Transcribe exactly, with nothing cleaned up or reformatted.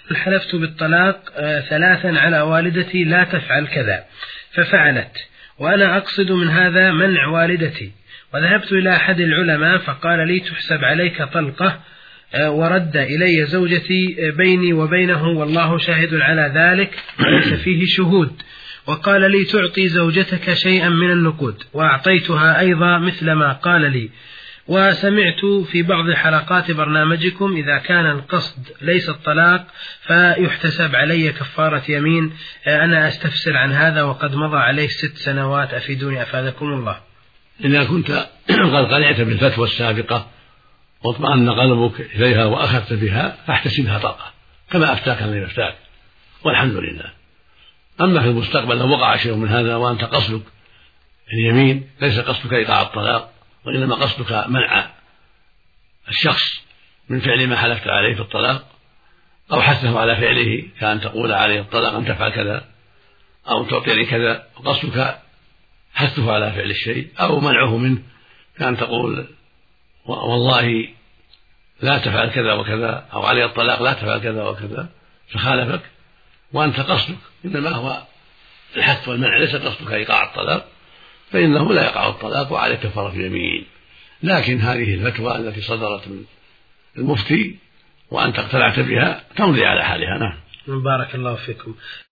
حلفت بالطلاق ثلاثا على والدتي لا تفعل كذا ففعلت، وأنا أقصد من هذا منع والدتي، وذهبت إلى أحد العلماء فقال لي تحسب عليك طلقة، ورد إلي زوجتي بيني وبينه والله شاهد على ذلك وليس فيه شهود، وقال لي تعطي زوجتك شيئا من النقود، وأعطيتها أيضا مثل ما قال لي. وسمعت في بعض حلقات برنامجكم إذا كان القصد ليس الطلاق فيحتسب علي كفارة يمين، أنا أستفسر عن هذا وقد مضى عليه ست سنوات، أفيدوني أفادكم الله. إذا كنت قد قنعت بالفتوى السابقة واطمأن قلبك إليها وأخذت بها فاحتسبها طلقة كما أفتاك الذي أفتاك والحمد لله. أما في المستقبل لو وقع شيء من هذا وأنت قصدك اليمين ليس قصدك إيقاع الطلاق، وإنما قصدك منع الشخص من فعل ما حلفت عليه في الطلاق أو حثه على فعله، كأن تقول عليه الطلاق أن تفعل كذا أو تعطيني كذا، وقصدك حثه على فعل الشيء أو منعه منه، كأن تقول والله لا تفعل كذا وكذا أو عليه الطلاق لا تفعل كذا وكذا، فخالفك وأنت قصدك إنما هو الحث والمنع ليس قصدك إيقاع الطلاق، فإنه لا يقع الطلاق وعليك كفارة يمين. لكن هذه الفتوى التي صدرت من المفتي وأنت اقتنعت بها تمضي على حالها. نعم. بارك الله فيكم.